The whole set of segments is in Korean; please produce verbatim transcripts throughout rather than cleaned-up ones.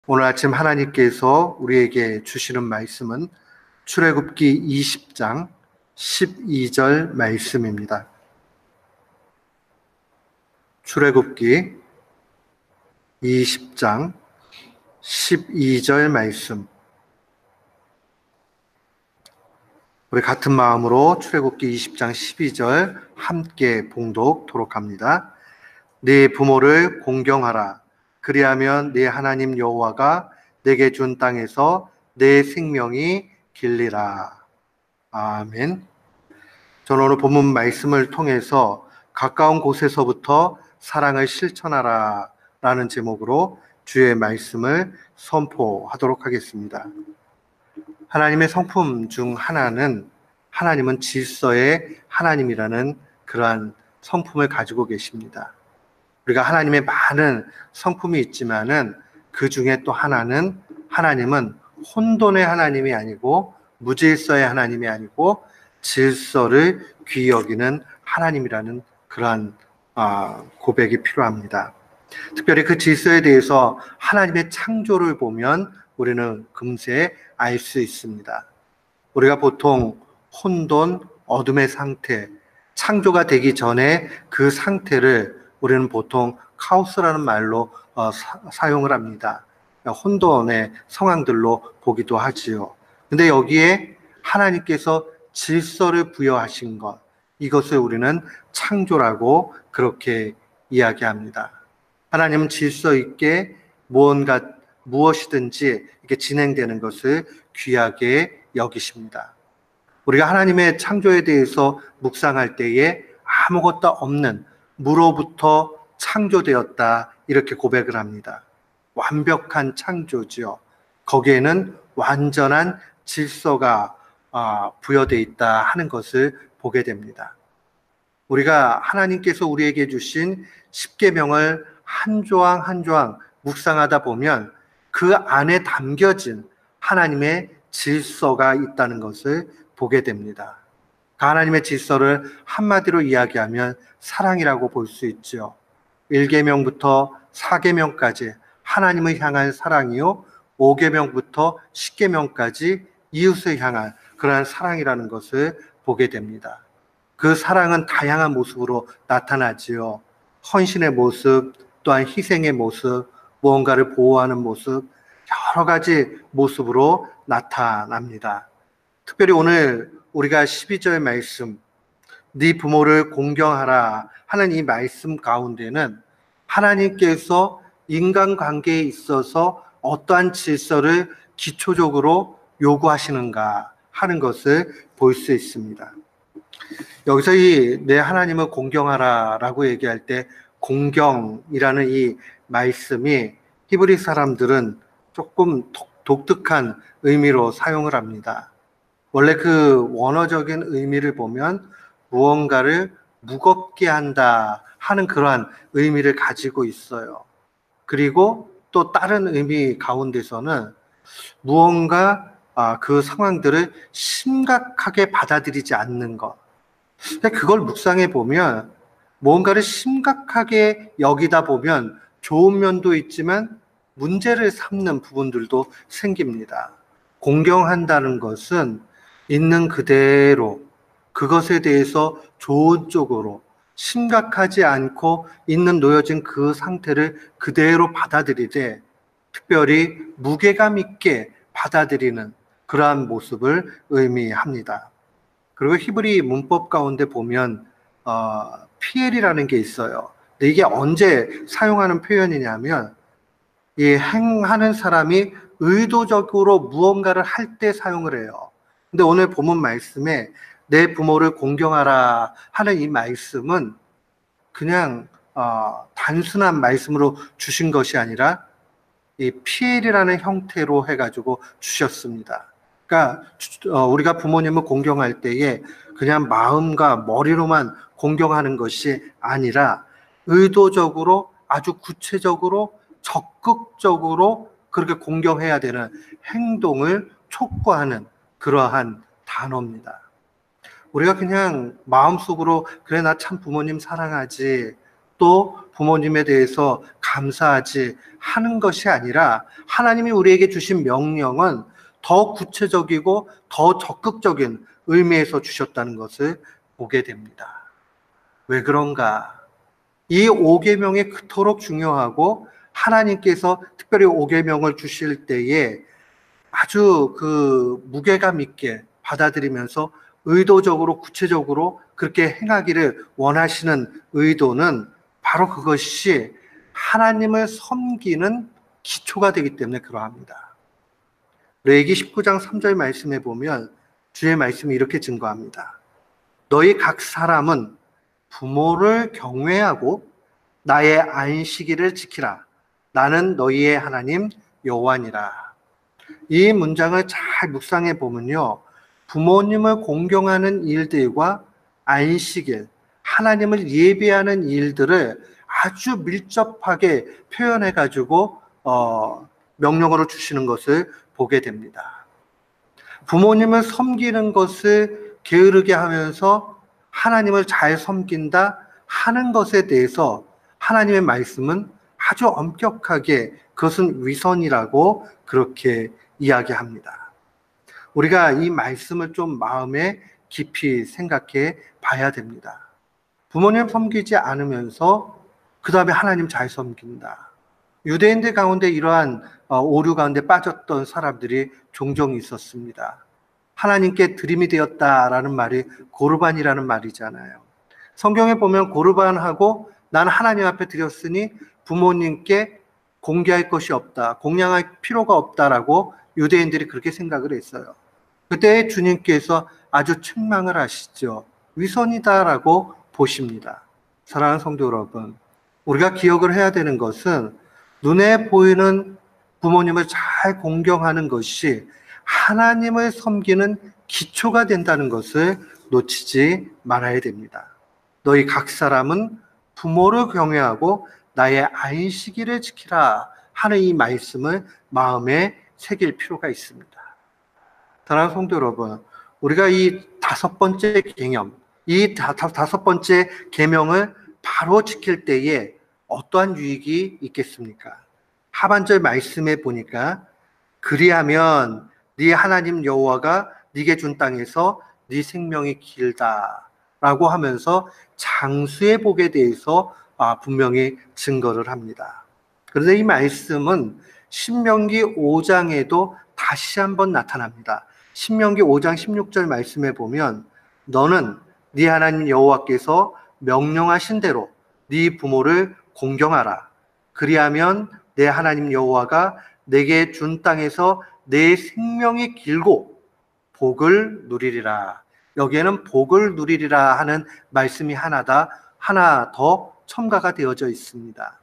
오늘 아침 하나님께서 우리에게 주시는 말씀은 출애굽기 이십 장 십이 절 말씀입니다. 출애굽기 이십 장 십이 절 말씀. 우리 같은 마음으로 출애굽기 이십 장 십이 절 함께 봉독토록 합니다. 네 부모를 공경하라. 그리하면 네 하나님 여호와가 내게 준 땅에서 내 생명이 길리라. 아멘. 저는 오늘 본문 말씀을 통해서 가까운 곳에서부터 사랑을 실천하라 라는 제목으로 주의 말씀을 선포하도록 하겠습니다. 하나님의 성품 중 하나는 하나님은 질서의 하나님이라는 그러한 성품을 가지고 계십니다. 우리가 하나님의 많은 성품이 있지만은 그 중에 또 하나는 하나님은 혼돈의 하나님이 아니고 무질서의 하나님이 아니고 질서를 귀히 여기는 하나님이라는 그러한 고백이 필요합니다. 특별히 그 질서에 대해서 하나님의 창조를 보면 우리는 금세 알 수 있습니다. 우리가 보통 혼돈, 어둠의 상태, 창조가 되기 전에 그 상태를 우리는 보통 카오스라는 말로 어, 사, 사용을 합니다. 혼돈의 상황들로 보기도 하지요. 근데 여기에 하나님께서 질서를 부여하신 것, 이것을 우리는 창조라고 그렇게 이야기합니다. 하나님은 질서 있게 무언가 무엇이든지 이렇게 진행되는 것을 귀하게 여기십니다. 우리가 하나님의 창조에 대해서 묵상할 때에 아무것도 없는 무로부터 창조되었다 이렇게 고백을 합니다. 완벽한 창조죠. 거기에는 완전한 질서가 부여되어 있다 하는 것을 보게 됩니다. 우리가 하나님께서 우리에게 주신 십계명을 한 조항 한 조항 묵상하다 보면 그 안에 담겨진 하나님의 질서가 있다는 것을 보게 됩니다. 하나님의 질서를 한마디로 이야기하면 사랑이라고 볼 수 있죠. 일 계명부터 사 계명까지 하나님을 향한 사랑이요, 오 계명부터 십 계명까지 이웃을 향한 그러한 사랑이라는 것을 보게 됩니다. 그 사랑은 다양한 모습으로 나타나지요. 헌신의 모습, 또한 희생의 모습, 무언가를 보호하는 모습, 여러 가지 모습으로 나타납니다. 특별히 오늘 우리가 십이 절 말씀, 네 부모를 공경하라 하는 이 말씀 가운데는 하나님께서 인간관계에 있어서 어떠한 질서를 기초적으로 요구하시는가 하는 것을 볼 수 있습니다. 여기서 이 내 하나님을 공경하라 라고 얘기할 때 공경이라는 이 말씀이 히브리 사람들은 조금 독특한 의미로 사용을 합니다. 원래 그 원어적인 의미를 보면 무언가를 무겁게 한다 하는 그러한 의미를 가지고 있어요. 그리고 또 다른 의미 가운데서는 무언가 그 상황들을 심각하게 받아들이지 않는 것. 그걸 묵상해 보면 무언가를 심각하게 여기다 보면 좋은 면도 있지만 문제를 삼는 부분들도 생깁니다. 공경한다는 것은 있는 그대로 그것에 대해서 좋은 쪽으로 심각하지 않고 있는 놓여진 그 상태를 그대로 받아들이되 특별히 무게감 있게 받아들이는 그러한 모습을 의미합니다. 그리고 히브리 문법 가운데 보면 어, 피엘이라는 게 있어요. 근데 이게 언제 사용하는 표현이냐면 이 행하는 사람이 의도적으로 무언가를 할 때 사용을 해요. 근데 오늘 본문 말씀에 내 부모를 공경하라 하는 이 말씀은 그냥 어, 단순한 말씀으로 주신 것이 아니라 이 피엘이라는 형태로 해가지고 주셨습니다. 그러니까 어, 우리가 부모님을 공경할 때에 그냥 마음과 머리로만 공경하는 것이 아니라 의도적으로 아주 구체적으로 적극적으로 그렇게 공경해야 되는 행동을 촉구하는 그러한 단어입니다. 우리가 그냥 마음속으로 그래 나 참 부모님 사랑하지 또 부모님에 대해서 감사하지 하는 것이 아니라 하나님이 우리에게 주신 명령은 더 구체적이고 더 적극적인 의미에서 주셨다는 것을 보게 됩니다. 왜 그런가? 이 오계명이 그토록 중요하고 하나님께서 특별히 오계명을 주실 때에 아주 그 무게감 있게 받아들이면서 의도적으로 구체적으로 그렇게 행하기를 원하시는 의도는 바로 그것이 하나님을 섬기는 기초가 되기 때문에 그러합니다. 레위기 십구 장 삼 절 말씀에 보면 주의 말씀이 이렇게 증거합니다. 너희 각 사람은 부모를 경외하고 나의 안식일을 지키라. 나는 너희의 하나님 여호와니라. 이 문장을 잘 묵상해 보면요, 부모님을 공경하는 일들과 안식일, 하나님을 예배하는 일들을 아주 밀접하게 표현해 가지고 어, 명령으로 주시는 것을 보게 됩니다. 부모님을 섬기는 것을 게으르게 하면서 하나님을 잘 섬긴다 하는 것에 대해서 하나님의 말씀은 아주 엄격하게 그것은 위선이라고 그렇게 이야기합니다. 우리가 이 말씀을 좀 마음에 깊이 생각해 봐야 됩니다. 부모님 섬기지 않으면서 그 다음에 하나님 잘 섬긴다. 유대인들 가운데 이러한 오류 가운데 빠졌던 사람들이 종종 있었습니다. 하나님께 드림이 되었다라는 말이 고르반이라는 말이잖아요. 성경에 보면 고르반하고 난 하나님 앞에 드렸으니 부모님께 공개할 것이 없다, 공양할 필요가 없다라고 유대인들이 그렇게 생각을 했어요. 그때 주님께서 아주 책망을 하시죠. 위선이다라고 보십니다. 사랑하는 성도 여러분, 우리가 기억을 해야 되는 것은 눈에 보이는 부모님을 잘 공경하는 것이 하나님을 섬기는 기초가 된다는 것을 놓치지 말아야 됩니다. 너희 각 사람은 부모를 경외하고 나의 안식일을 지키라 하는 이 말씀을 마음에 새길 필요가 있습니다. 사랑하는 성도 여러분, 우리가 이 다섯 번째 개념, 이 다, 다섯 번째 계명을 바로 지킬 때에 어떠한 유익이 있겠습니까? 하반절 말씀에 보니까 그리하면 네 하나님 여호와가 네게 준 땅에서 네 생명이 길다라고 하면서 장수의 복에 대해서 분명히 증거를 합니다. 그런데 이 말씀은 신명기 오 장에도 다시 한번 나타납니다. 신명기 오 장 십육 절 말씀에 보면 너는 네 하나님 여호와께서 명령하신 대로 네 부모를 공경하라. 그리하면 내 하나님 여호와가 내게 준 땅에서 내 생명이 길고 복을 누리리라. 여기에는 복을 누리리라 하는 말씀이 하나다, 하나 더 첨가가 되어져 있습니다.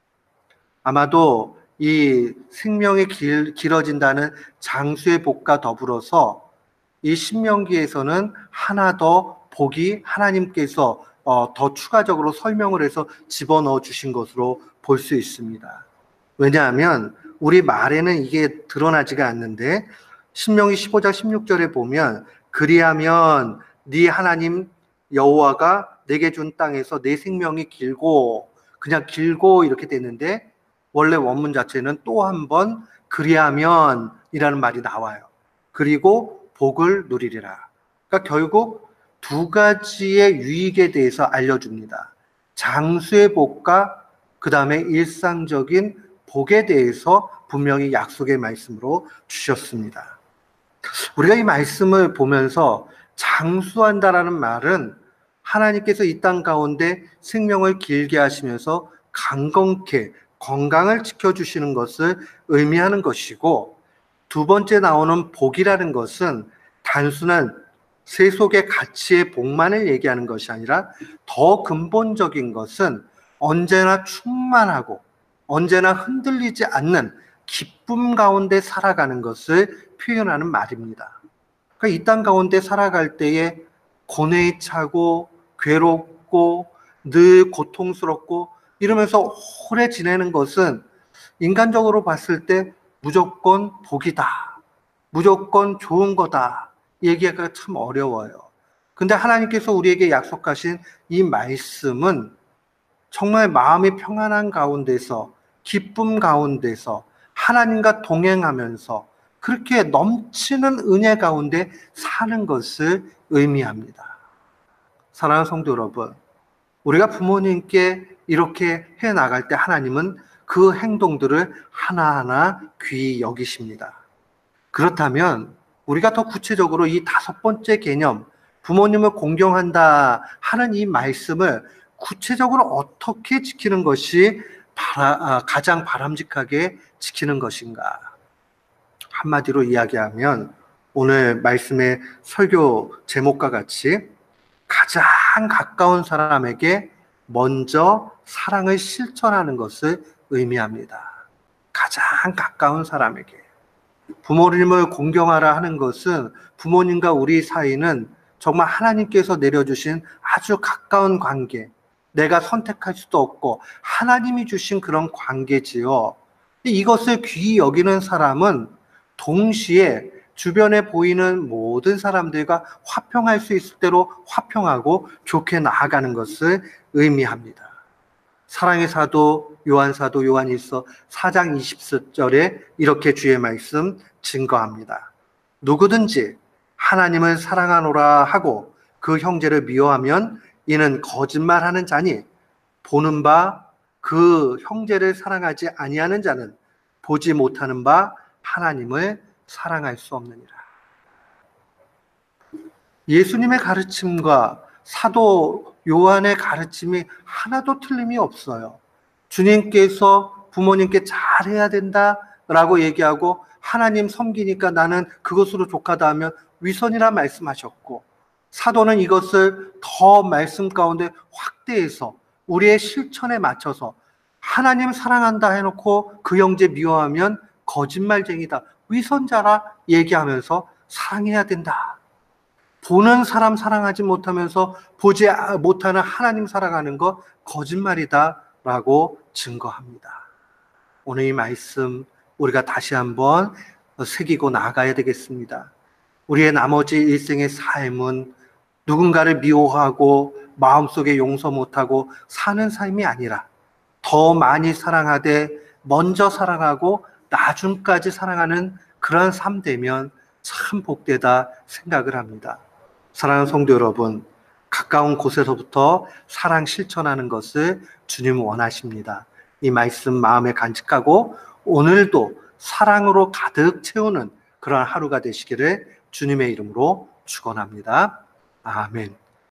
아마도 이 생명이 길, 길어진다는 장수의 복과 더불어서 이 신명기에서는 하나 더 복이 하나님께서 어, 더 추가적으로 설명을 해서 집어넣어 주신 것으로 볼 수 있습니다. 왜냐하면 우리 말에는 이게 드러나지가 않는데 신명기 십오 장 십육 절에 보면 그리하면 네 하나님 여호와가 내게 준 땅에서 내 생명이 길고, 그냥 길고 이렇게 됐는데 원래 원문 자체는 또 한 번 그리하면 이라는 말이 나와요. 그리고 복을 누리리라. 그러니까 결국 두 가지의 유익에 대해서 알려줍니다. 장수의 복과 그 다음에 일상적인 복에 대해서 분명히 약속의 말씀으로 주셨습니다. 우리가 이 말씀을 보면서 장수한다라는 말은 하나님께서 이 땅 가운데 생명을 길게 하시면서 강건케 건강을 지켜주시는 것을 의미하는 것이고, 두 번째 나오는 복이라는 것은 단순한 세속의 가치의 복만을 얘기하는 것이 아니라 더 근본적인 것은 언제나 충만하고 언제나 흔들리지 않는 기쁨 가운데 살아가는 것을 표현하는 말입니다. 그러니까 이 땅 가운데 살아갈 때에 고뇌에 차고 괴롭고 늘 고통스럽고 이러면서 오래 지내는 것은 인간적으로 봤을 때 무조건 복이다, 무조건 좋은 거다 얘기하기가 참 어려워요. 근데 하나님께서 우리에게 약속하신 이 말씀은 정말 마음이 평안한 가운데서, 기쁨 가운데서 하나님과 동행하면서 그렇게 넘치는 은혜 가운데 사는 것을 의미합니다. 사랑하는 성도 여러분, 우리가 부모님께 이렇게 해 나갈 때 하나님은 그 행동들을 하나하나 귀히 여기십니다. 그렇다면 우리가 더 구체적으로 이 다섯 번째 개념, 부모님을 공경한다 하는 이 말씀을 구체적으로 어떻게 지키는 것이 바라, 아, 가장 바람직하게 지키는 것인가? 한마디로 이야기하면 오늘 말씀의 설교 제목과 같이 가장 가까운 사람에게 먼저 사랑을 실천하는 것을 의미합니다. 가장 가까운 사람에게. 부모님을 공경하라 하는 것은 부모님과 우리 사이는 정말 하나님께서 내려주신 아주 가까운 관계, 내가 선택할 수도 없고 하나님이 주신 그런 관계지요. 이것을 귀히 여기는 사람은 동시에 주변에 보이는 모든 사람들과 화평할 수 있을 대로 화평하고 좋게 나아가는 것을 의미합니다. 사랑의 사도 요한 사도 요한일서 사 장 이십 절에 이렇게 주의 말씀 증거합니다. 누구든지 하나님을 사랑하노라 하고 그 형제를 미워하면 이는 거짓말하는 자니 보는 바 그 형제를 사랑하지 아니하는 자는 보지 못하는 바 하나님을 사랑할 수 없느니라. 예수님의 가르침과 사도 요한의 가르침이 하나도 틀림이 없어요. 주님께서 부모님께 잘해야 된다라고 얘기하고 하나님 섬기니까 나는 그것으로 족하다 하면 위선이라 말씀하셨고, 사도는 이것을 더 말씀 가운데 확대해서 우리의 실천에 맞춰서 하나님 사랑한다 해놓고 그 형제 미워하면 거짓말쟁이다, 위선자라 얘기하면서 사랑해야 된다. 보는 사람 사랑하지 못하면서 보지 못하는 하나님 사랑하는 것 거짓말이다 라고 증거합니다. 오늘 이 말씀 우리가 다시 한번 새기고 나가야 되겠습니다. 우리의 나머지 일생의 삶은 누군가를 미워하고 마음속에 용서 못하고 사는 삶이 아니라 더 많이 사랑하되 먼저 사랑하고 나중까지 사랑하는 그런 삶 되면 참 복되다 생각을 합니다. 사랑하는 성도 여러분, 가까운 곳에서부터 사랑 실천하는 것을 주님은 원하십니다. 이 말씀 마음에 간직하고 오늘도 사랑으로 가득 채우는 그런 하루가 되시기를 주님의 이름으로 축원합니다. 아멘.